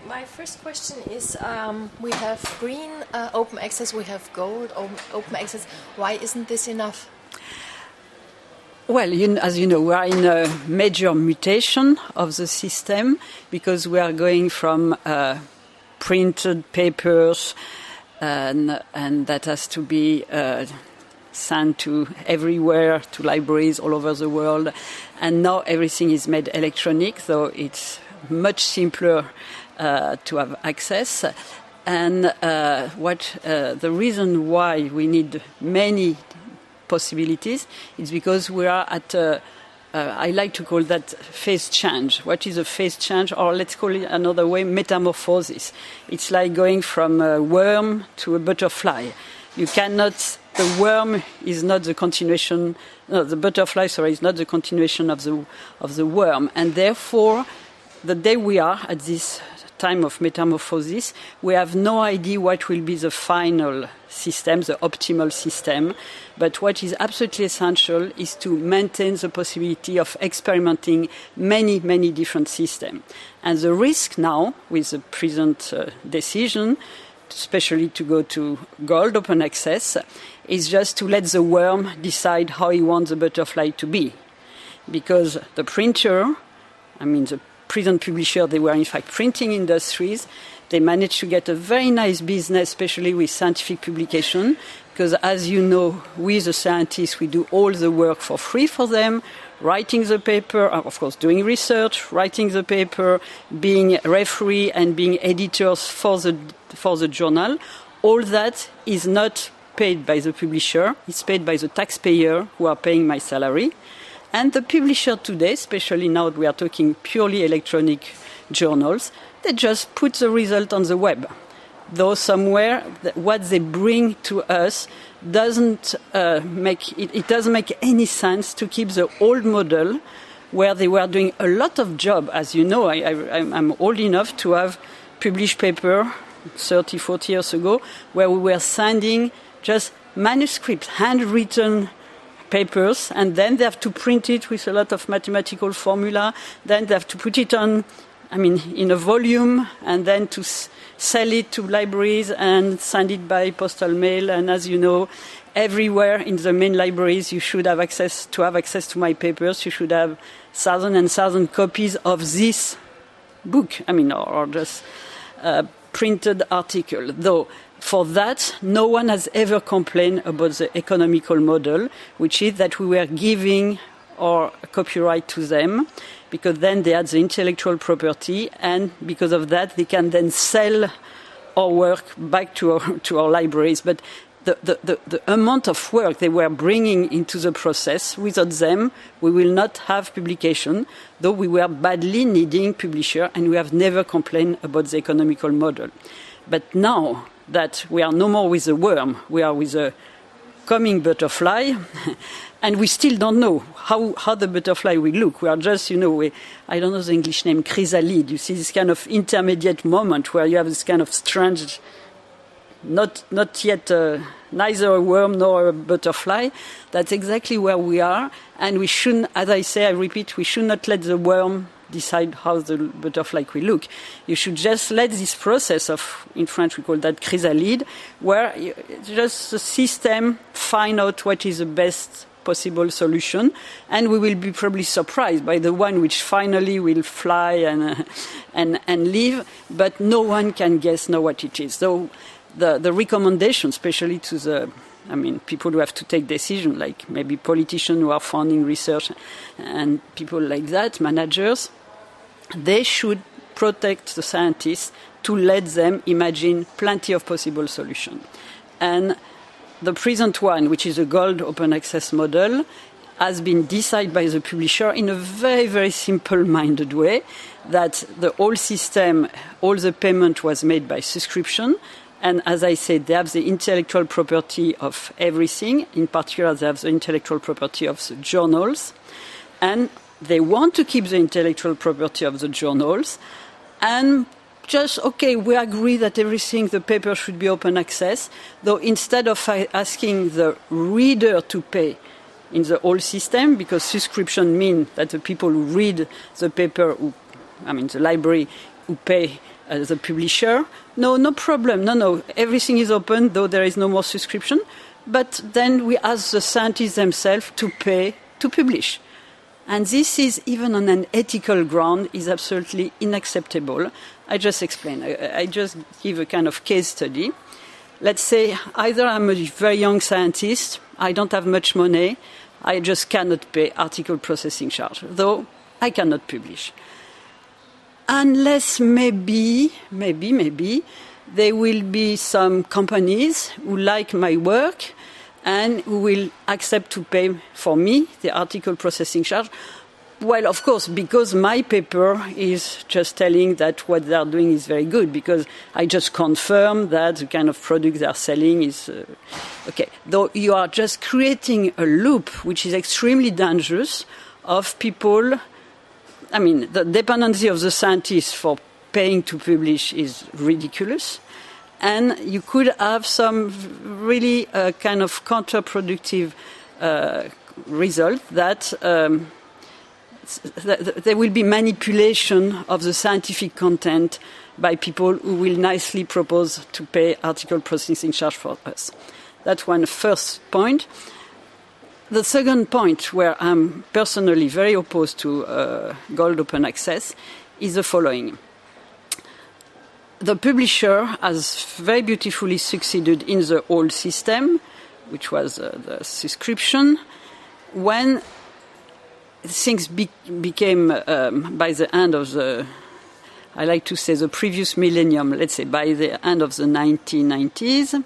My first question is, we have green open access, we have gold open access. Why isn't this enough? Well, as you know, we are in a major mutation of the system because we are going from printed papers and that has to be sent to everywhere, to libraries all over the world. And now everything is made electronic, so it's much simpler to have access. And the reason why we need many possibilities is because we are at I like to call that phase change. What is a phase change? Or let's call it another way, metamorphosis. It's like going from a worm to a butterfly. The worm is not the continuation, no, the butterfly, sorry, is not the continuation of the worm. And therefore, the day we are at this time of metamorphosis, we have no idea what will be the final system, the optimal system. But what is absolutely essential is to maintain the possibility of experimenting many, many different systems. And the risk now, with the present decision, especially to go to gold open access, is just to let the worm decide how he wants the butterfly to be. Because the printer, the present publisher, they were in fact printing industries. They managed to get a very nice business, especially with scientific publication, because as you know, we the scientists, we do all the work for free for them, writing the paper, of course doing research, writing the paper, being referee and being editors for the journal. All that is not paid by the publisher, it's paid by the taxpayer who are paying my salary. And the publisher today, especially now that we are talking purely electronic journals, they just put the result on the web. Though somewhere what they bring to us doesn't make any sense to keep the old model where they were doing a lot of job. As you know, I'm old enough to have published paper 30, 40 years ago where we were sending just manuscripts, handwritten papers, and then they have to print it with a lot of mathematical formula. Then they have to put it on, in a volume, and then to sell it to libraries and send it by postal mail. And as you know, everywhere in the main libraries, you should have access to my papers. You should have thousands and thousands copies of this book. Or just printed article. Though for that, no one has ever complained about the economical model, which is that we were giving our copyright to them, because then they had the intellectual property, and because of that, they can then sell our work back to our libraries. But the amount of work they were bringing into the process, without them, we will not have publication, though we were badly needing publisher, and we have never complained about the economical model. But now that we are no more with the worm, we are with a coming butterfly, and we still don't know how the butterfly will look. We are just, I don't know the English name, chrysalid. You see this kind of intermediate moment where you have this kind of strange, not yet neither a worm nor a butterfly. That's exactly where we are, and we shouldn't, as I say, I repeat, we should not let the worm decide how the butterfly will look. You should just let this process of, in French we call that chrysalide, where just the system find out what is the best possible solution, and we will be probably surprised by the one which finally will fly and live, but no one can guess now what it is. So the recommendation, especially to the people who have to take decisions, like maybe politicians who are funding research and people like that, managers, they should protect the scientists to let them imagine plenty of possible solutions. And the present one, which is a gold open access model, has been decided by the publisher in a very, very simple-minded way, that the whole system, all the payment was made by subscription. And as I said, they have the intellectual property of everything. In particular, they have the intellectual property of the journals. And they want to keep the intellectual property of the journals. And just, we agree that everything, the paper should be open access, though instead of asking the reader to pay in the whole system, because subscription means that the people who read the paper, the library, who pay the publisher, no problem, no, everything is open, though there is no more subscription. But then we ask the scientists themselves to pay to publish. And this is, even on an ethical ground, is absolutely unacceptable. I just explain. I just give a kind of case study. Let's say either I'm a very young scientist, I don't have much money, I just cannot pay article processing charge, though I cannot publish. Unless maybe, there will be some companies who like my work and who will accept to pay for me the article processing charge. Well, of course, because my paper is just telling that what they are doing is very good, because I just confirm that the kind of product they are selling is okay. Though you are just creating a loop which is extremely dangerous of people. I mean, the dependency of the scientists for paying to publish is ridiculous. And you could have some really kind of counterproductive result that there will be manipulation of the scientific content by people who will nicely propose to pay article processing charge for us. That's one first point. The second point, where I'm personally very opposed to gold open access, is the following. The publisher has very beautifully succeeded in the old system, which was the subscription. When things became, by the end of I like to say the previous millennium, let's say by the end of the 1990s,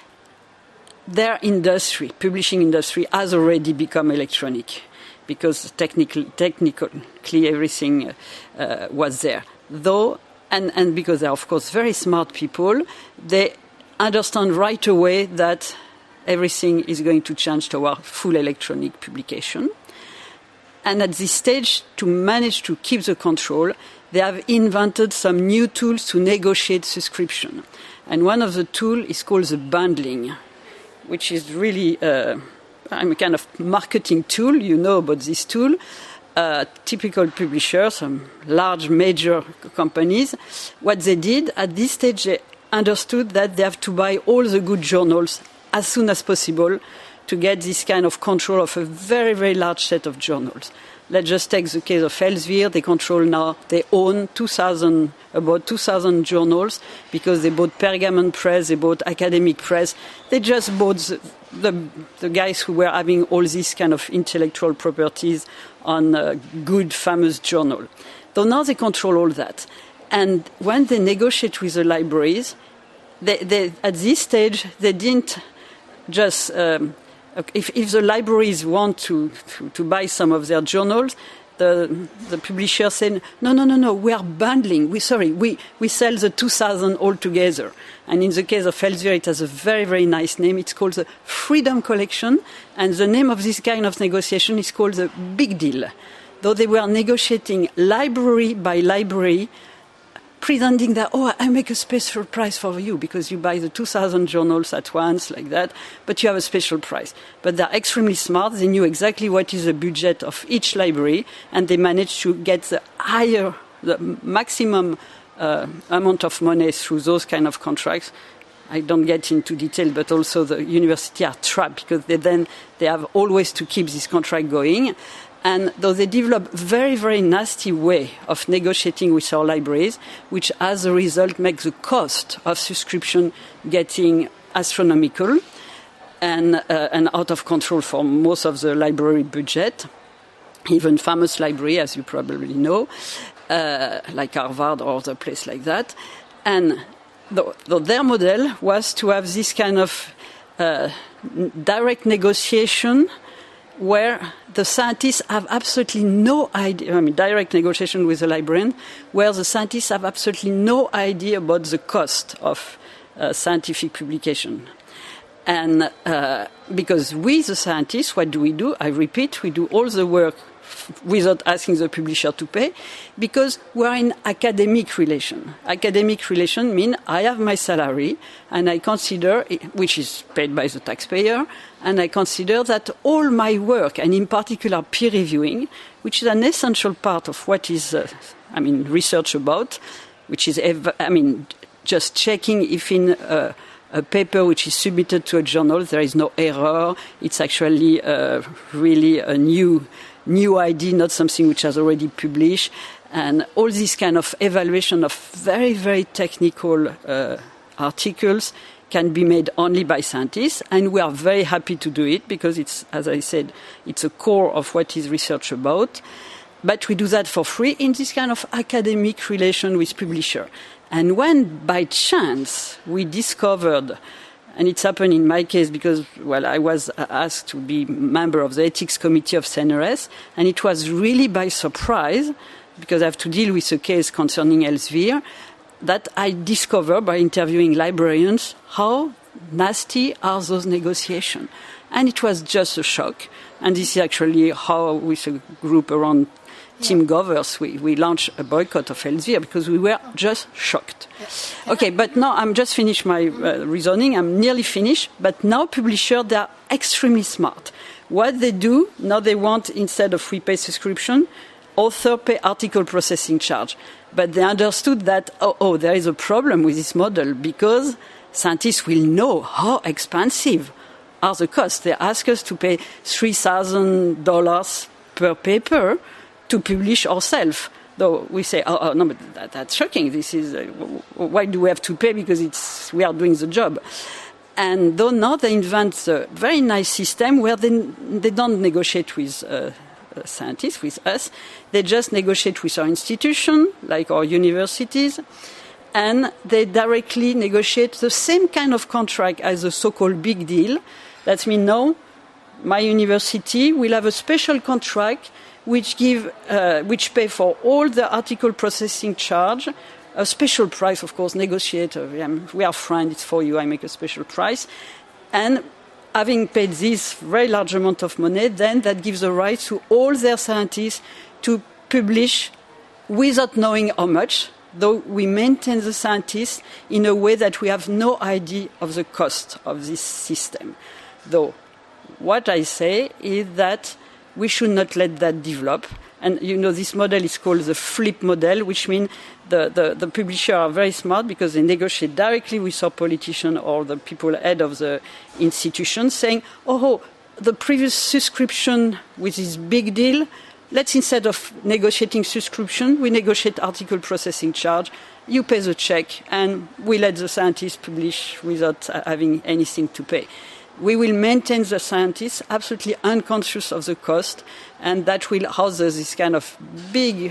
their industry, publishing industry, has already become electronic, because technically everything was there. Though, and because they're, of course, very smart people, they understand right away that everything is going to change toward full electronic publication. And at this stage, to manage to keep the control, they have invented some new tools to negotiate subscription. And one of the tools is called the bundling, which is really a kind of marketing tool. You know about this tool. Typical publishers, some large major companies, what they did at this stage, they understood that they have to buy all the good journals as soon as possible to get this kind of control of a very, very large set of journals. Let's just take the case of Elsevier. They own about 2,000 journals, because they bought Pergamon Press, they bought Academic Press. They just bought the guys who were having all these kind of intellectual properties on a good, famous journal. So now they control all that. And when they negotiate with the libraries, they at this stage, they didn't just... If the libraries want to buy some of their journals, the publisher said, no, we are bundling. We sell the 2,000 all together. And in the case of Elsevier, it has a very, very nice name. It's called the Freedom Collection. And the name of this kind of negotiation is called the Big Deal. Though they were negotiating library by library, presenting that, I make a special price for you because you buy the 2,000 journals at once, like that, but you have a special price. But they're extremely smart. They knew exactly what is the budget of each library, and they managed to get the maximum amount of money through those kind of contracts. I don't get into detail, but also the university are trapped, because they have always to keep this contract going. And though they develop very, very nasty way of negotiating with our libraries, which as a result makes the cost of subscription getting astronomical and out of control for most of the library budget, even famous library, as you probably know, like Harvard or other place like that. And their model was to have this kind of direct negotiation where the scientists have absolutely no idea, direct negotiation with the librarian, where the scientists have absolutely no idea about the cost of scientific publication. And because we, the scientists, what do? I repeat, we do all the work without asking the publisher to pay, because we are in academic relation. Academic relation means I have my salary, and I consider, which is paid by the taxpayer, and I consider that all my work, and in particular peer reviewing, which is an essential part of what is, research about, which is, just checking if in a paper which is submitted to a journal there is no error. It's actually really a new idea, not something which has already published. And all this kind of evaluation of very, very technical articles can be made only by scientists, and we are very happy to do it because it's, as I said, it's a core of what is research about. But we do that for free in this kind of academic relation with publisher. And when by chance we discovered, and it's happened in my case because, I was asked to be member of the ethics committee of CNRS, and it was really by surprise, because I have to deal with a case concerning Elsevier, that I discovered by interviewing librarians how nasty are those negotiations. And it was just a shock. And this is actually how, with a group around Tim Govers, we launched a boycott of Elsevier because we were just shocked. Yes. Okay, but now I'm just finished my reasoning. I'm nearly finished. But now publishers, they are extremely smart. What they do, now they want, instead of free pay subscription, author pay article processing charge. But they understood that, there is a problem with this model because scientists will know how expensive are the costs. They ask us to pay $3,000 per paper to publish ourselves. Though we say, no, but that's shocking. This is, why do we have to pay? Because we are doing the job. And though now they invent a very nice system where they don't negotiate with scientists, with us. They just negotiate with our institution, like our universities, and they directly negotiate the same kind of contract as a so-called big deal. That means now my university will have a special contract which pay for all the article processing charge, a special price, of course, negotiate. We are friends, it's for you, I make a special price. And having paid this very large amount of money, then that gives the right to all their scientists to publish without knowing how much, though we maintain the scientists in a way that we have no idea of the cost of this system. Though what I say is that we should not let that develop. And this model is called the flip model, which means the publishers are very smart because they negotiate directly with our politician or the people head of the institution, saying, the previous subscription with this big deal, let's, instead of negotiating subscription, we negotiate article processing charge. You pay the check, and we let the scientists publish without having anything to pay. We will maintain the scientists absolutely unconscious of the cost, and that will house this kind of big,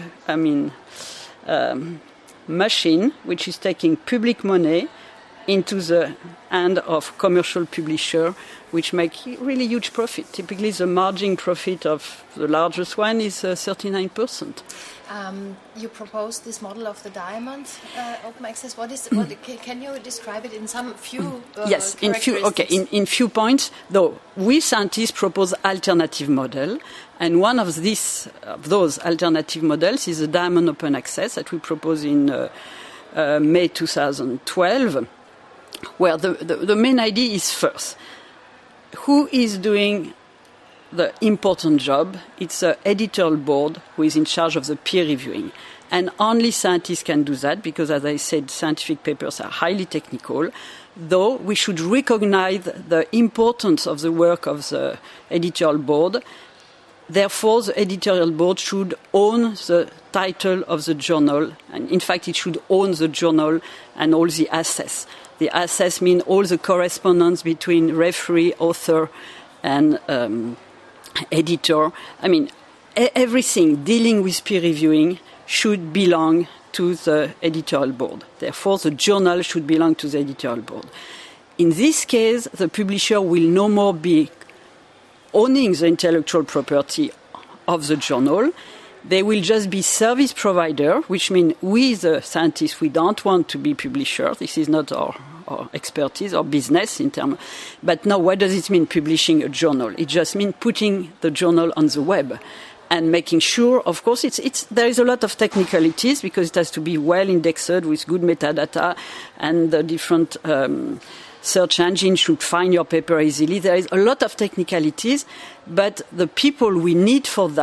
machine which is taking public money into the hand of commercial publisher, which make really huge profit. Typically, the margin profit of the largest one is 39%. You proposed this model of the diamond open access. Can you describe it in some few? Yes, in few points. Though we scientists propose alternative model, and one of those alternative models is the diamond open access that we propose in May 2012, where the main idea is first, who is doing the important job? It's the editorial board who is in charge of the peer reviewing. And only scientists can do that because, as I said, scientific papers are highly technical, though we should recognize the importance of the work of the editorial board. Therefore, the editorial board should own the title of the journal. And in fact, it should own the journal and all the assets. The assets mean all the correspondence between referee, author, and editor. Everything dealing with peer reviewing should belong to the editorial board. Therefore, the journal should belong to the editorial board. In this case, the publisher will no more be owning the intellectual property of the journal. They will just be service provider, which means we, the scientists, we don't want to be publisher. This is not our expertise or business in terms. But now, what does it mean, publishing a journal? It just means putting the journal on the web and making sure, of course, there is a lot of technicalities because it has to be well indexed with good metadata, and the different search engine should find your paper easily. There is a lot of technicalities, but the people we need for that,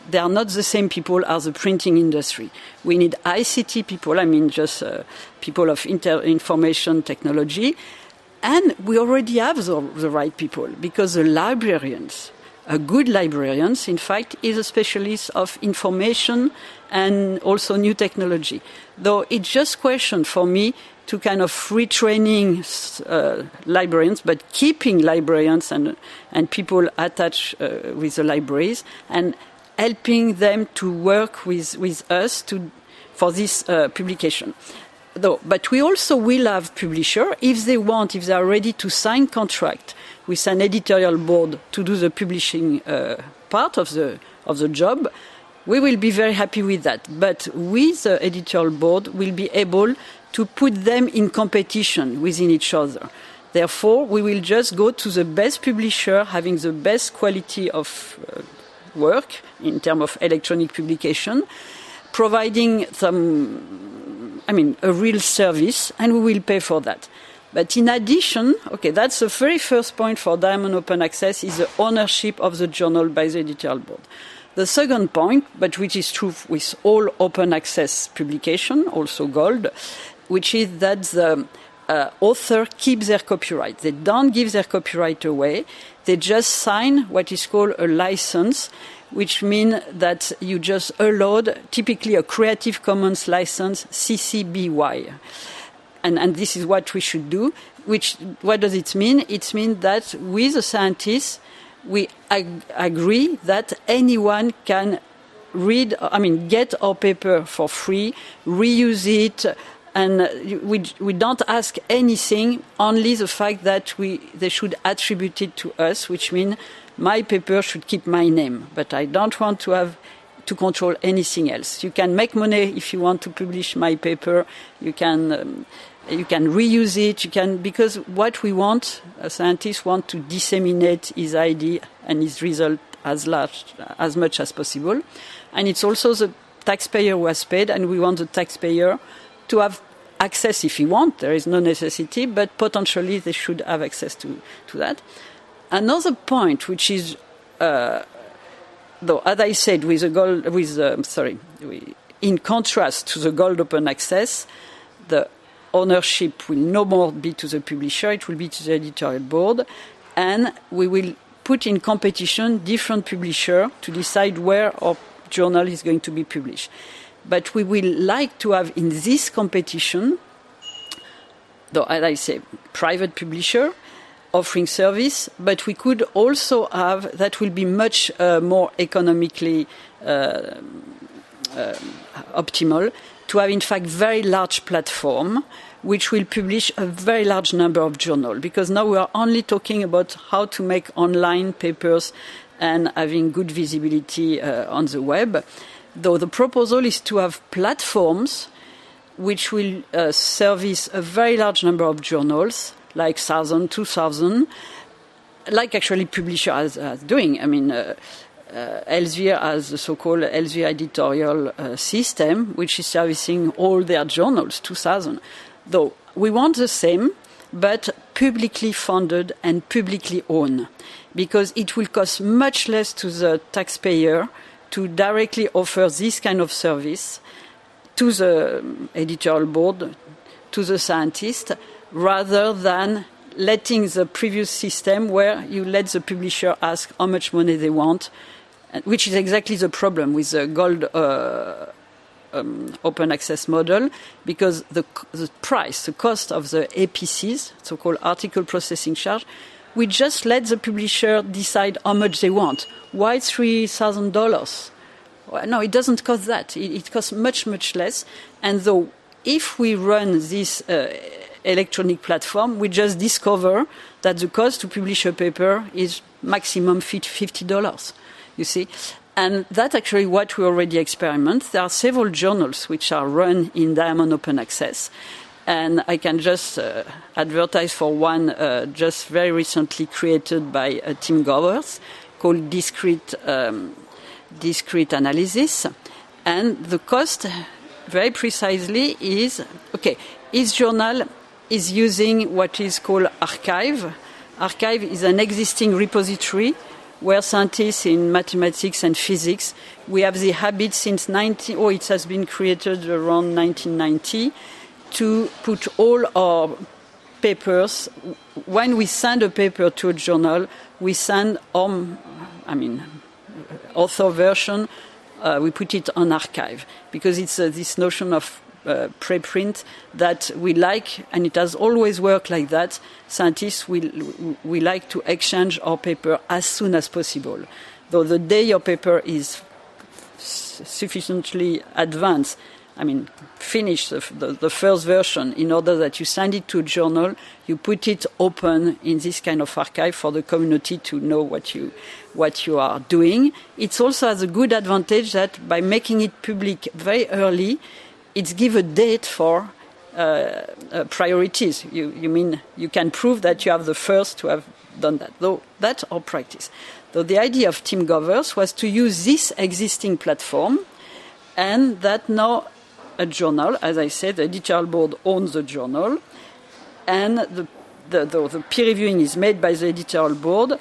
they are not the same people as the printing industry. We need ICT people, I mean just people of information technology, and we already have the right people, because the librarians, a good librarians, in fact, is a specialist of information and also new technology. Though it's just a question for me to kind of retraining librarians, but keeping librarians and people attached with the libraries, and helping them to work with us for this publication. But we also will have publishers, if they are ready to sign contract with an editorial board to do the publishing part of the job, we will be very happy with that. But with the editorial board, we'll be able to put them in competition within each other. Therefore, we will just go to the best publisher having the best quality of work in terms of electronic publication, providing a real service, and we will pay for that. But in addition, that's the very first point for Diamond Open Access, is the ownership of the journal by the editorial board. The second point, but which is true with all open access publication, also Gold, which is that the author keeps their copyright. They don't give their copyright away. They just sign what is called a license, which means that you just allowed typically a Creative Commons license, CC BY. And this is what we should do. What does it mean? It means that with the scientists, we agree that anyone can get our paper for free, reuse it, and we don't ask anything, only the fact that they should attribute it to us, which means my paper should keep my name, but I don't want to have to control anything else. You can make money if you want to publish my paper. You can reuse it. Because what we want, scientists want to disseminate his idea and his result as much as possible, and it's also the taxpayer who has paid, and we want the taxpayer to have access if he wants. There is no necessity, but potentially they should have access to that. Another point, which is, though, as I said, in contrast to the Gold Open Access, the ownership will no more be to the publisher; it will be to the editorial board, and we will put in competition different publishers to decide where our journal is going to be published. But we will like to have in this competition, though, as I say, private publisher offering service, but we could also have, that will be much more economically optimal, to have in fact very large platform which will publish a very large number of journals, because now we are only talking about how to make online papers and having good visibility on the web. Though the proposal is to have platforms which will service a very large number of journals, like 1,000, 2,000, like actually publishers are doing. Elsevier has the so-called Elsevier editorial system, which is servicing all their journals, 2,000. Though we want the same, but publicly funded and publicly owned, because it will cost much less to the taxpayer to directly offer this kind of service to the editorial board, to the scientist, rather than letting the previous system where you let the publisher ask how much money they want, which is exactly the problem with the Gold open access model, because the price, the cost of the APCs, so-called article processing charge, we just let the publisher decide how much they want. Why $3,000? Well, no, it doesn't cost that. It costs much, much less. And though if we run this electronic platform, we just discover that the cost to publish a paper is maximum $50, you see. And that's actually what we already experiment. There are several journals which are run in Diamond Open Access. And I can just advertise for one just very recently created by Tim Gowers called Discrete Analysis. And the cost, very precisely, is, his journal is using what is called Archive. Archive is an existing repository where scientists in mathematics and physics, we have the habit since it has been created around 1990, to put all our papers, when we send a paper to a journal, we send author version, we put it on archive, because it's this notion of preprint that we like, and it has always worked like that. Scientists, we like to exchange our paper as soon as possible. Though the day your paper is sufficiently advanced, finish the first version, in order that you send it to a journal, you put it open in this kind of archive for the community to know what you are doing. It also has a good advantage that by making it public very early, it gives a date for priorities. You can prove that you have the first to have done that. Though that's our practice. Though the idea of Tim Govers was to use this existing platform, and that now a journal, as I said, the editorial board owns the journal, and the peer reviewing is made by the editorial board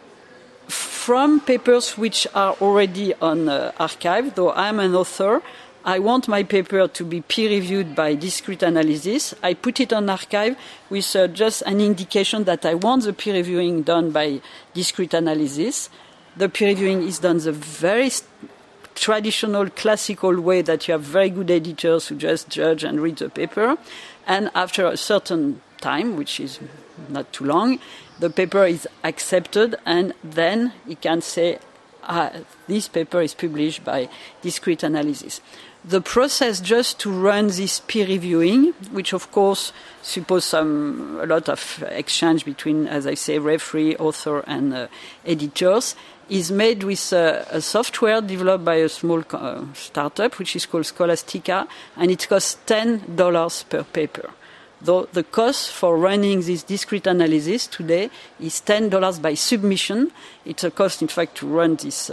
from papers which are already on archive. Though I'm an author, I want my paper to be peer-reviewed by discrete analysis. I put it on archive with just an indication that I want the peer-reviewing done by discrete analysis. The peer-reviewing is done the very traditional, classical way that you have very good editors who just judge and read the paper. And after a certain time, which is not too long, the paper is accepted, and then you can say, this paper is published by discrete analysis. The process just to run this peer reviewing, which of course suppose a lot of exchange between, as I say, referee, author, and editors, is made with a software developed by a small startup, which is called Scholastica, and it costs $10 per paper. Though the cost for running this discrete analysis today is $10 by submission. It's a cost, in fact, to run this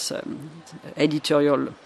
editorial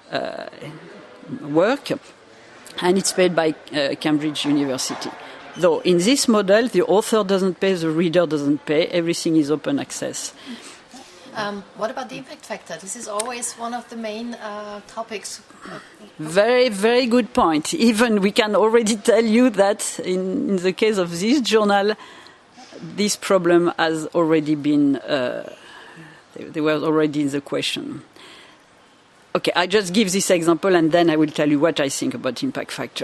work, and it's paid by Cambridge University. Though in this model, the author doesn't pay, the reader doesn't pay, everything is open access. What about the impact factor? This is always one of the main topics. Very, very good point. Even we can already tell you that in the case of this journal, this problem has already been, they were already in the question. Okay, I just give this example and then I will tell you what I think about impact factor.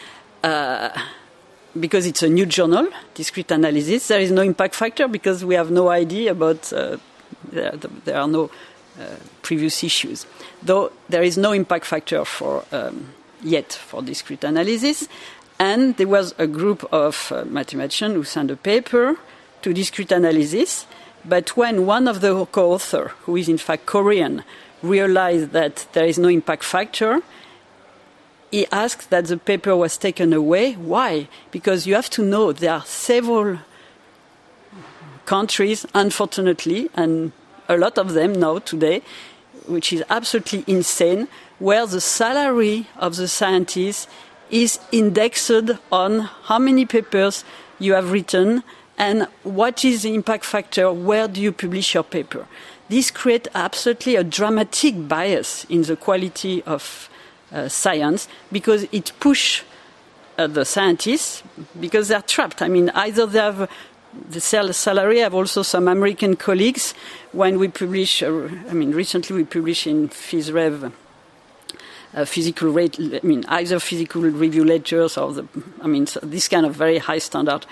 Because it's a new journal, discrete analysis, there is no impact factor because we have no idea about there are no previous issues. Though there is no impact factor yet for discrete analysis. And there was a group of mathematicians who sent a paper to discrete analysis. But when one of the co-authors, who is in fact Korean, realized that there is no impact factor, he asked that the paper was taken away. Why? Because you have to know there are several countries, unfortunately, and a lot of them now today, which is absolutely insane, where the salary of the scientist is indexed on how many papers you have written and what is the impact factor, where do you publish your paper. This creates absolutely a dramatic bias in the quality of science because it pushes the scientists because they're trapped. Either they have the salary. I have also some American colleagues. When we publish, recently we published in PhysRev physical rate. Either physical review letters or this kind of very high standard.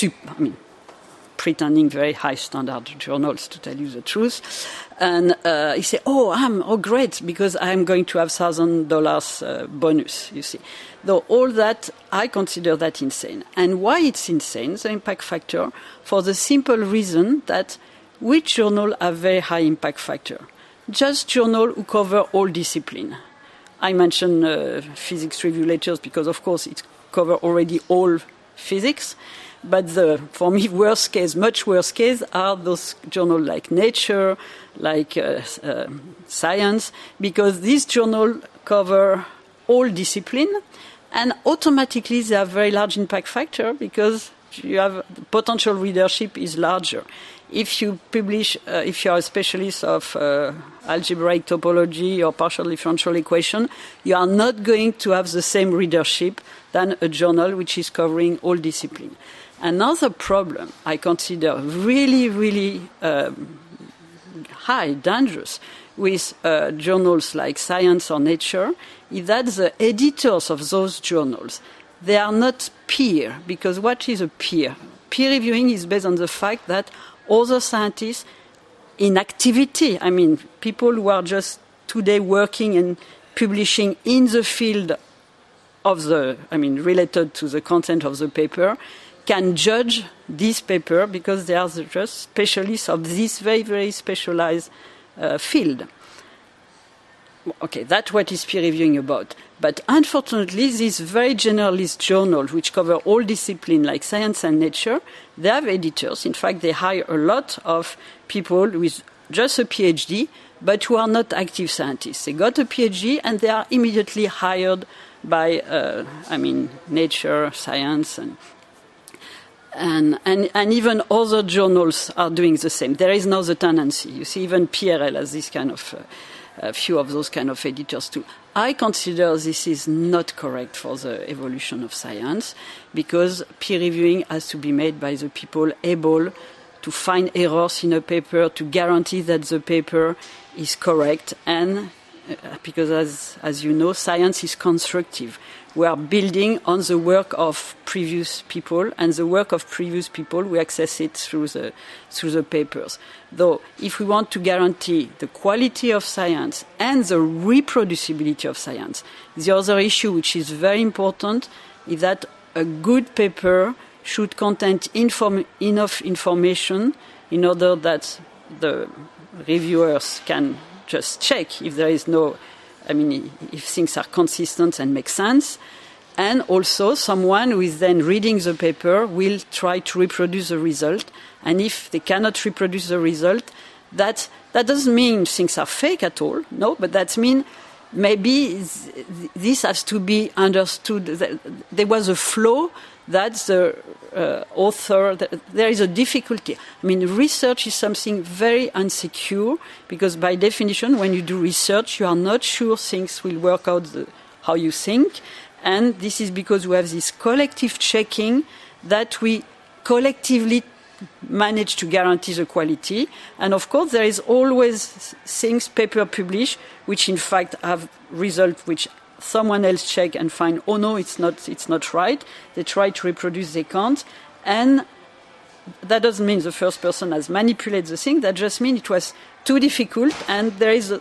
Pretending very high standard journals, to tell you the truth. And he said, great, because I'm going to have $1,000 bonus, you see. Though all that, I consider that insane. And why it's insane, the impact factor? For the simple reason that which journal have very high impact factor? Just journal who cover all discipline. I mentioned physics review letters because, of course, it cover already all physics. But for me, much worst case, are those journals like Nature, like Science, because these journals cover all discipline, and automatically they have very large impact factor because you have the potential readership is larger. if you publish, if you are a specialist of algebraic topology or partial differential equation, you are not going to have the same readership than a journal which is covering all disciplines. Another problem I consider really, really high, dangerous, with journals like Science or Nature, is that the editors of those journals, they are not peer, because what is a peer? Peer reviewing is based on the fact that other scientists in activity, I mean, people who are just today working and publishing in the field of the, I mean, related to the content of the paper, can judge this paper because they are just specialists of this very, very specialized field. Okay, that's what is peer reviewing about. But unfortunately, these very generalist journals, which cover all disciplines like Science and Nature, they have editors. In fact, they hire a lot of people with just a PhD, but who are not active scientists. They got a PhD and they are immediately hired by, Nature, Science, and even other journals are doing the same. There is now the tendency. You see, even PRL has this kind of a few of those kind of editors too. I consider this is not correct for the evolution of science, because peer reviewing has to be made by the people able to find errors in a paper, to guarantee that the paper is correct, and because as you know, science is constructive. We are building on the work of previous people, and the work of previous people, we access it through the papers. Though, if we want to guarantee the quality of science and the reproducibility of science, the other issue which is very important is that a good paper should contain enough information in order that the reviewers can just check if there is no, if things are consistent and make sense. And also someone who is then reading the paper will try to reproduce the result. And if they cannot reproduce the result, that doesn't mean things are fake at all. No, but that means maybe this has to be understood. There was a flaw that the author, there is a difficulty. Research is something very insecure, because by definition, when you do research, you are not sure things will work out how you think. And this is because we have this collective checking that we collectively manage to guarantee the quality. And of course, there is always things, paper published, which in fact have results which someone else check and find, oh no, it's not right. They try to reproduce, they can't. And that doesn't mean the first person has manipulated the thing. That just means it was too difficult, and there is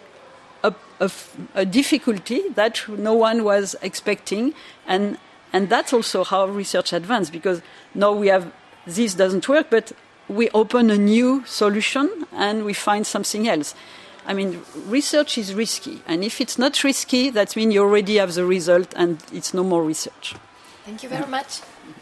a difficulty that no one was expecting. And that's also how research advanced, because now we have, this doesn't work, but we open a new solution and we find something else. Research is risky. And if it's not risky, that means you already have the result and it's no more research. Thank you very much.